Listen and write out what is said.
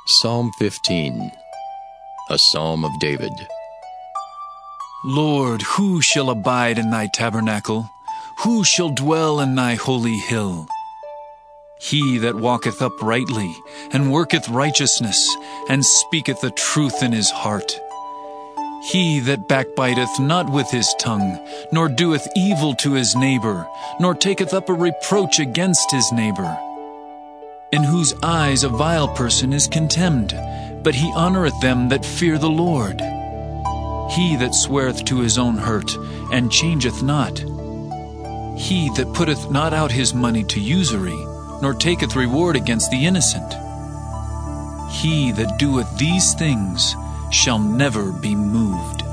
Psalm 15, a psalm of David. Lord, who shall abide in thy tabernacle? Who shall dwell in thy holy hill? He that walketh uprightly, and worketh righteousness, and speaketh the truth in his heart. He that backbiteth not with his tongue, nor doeth evil to his neighbor, nor taketh up a reproach against his neighbor. In whose eyes a vile person is contemned, but he honoureth them that fear the Lord. He that sweareth to his own hurt, and changeth not. He that putteth not out his money to usury, nor taketh reward against the innocent. He that doeth these things shall never be moved.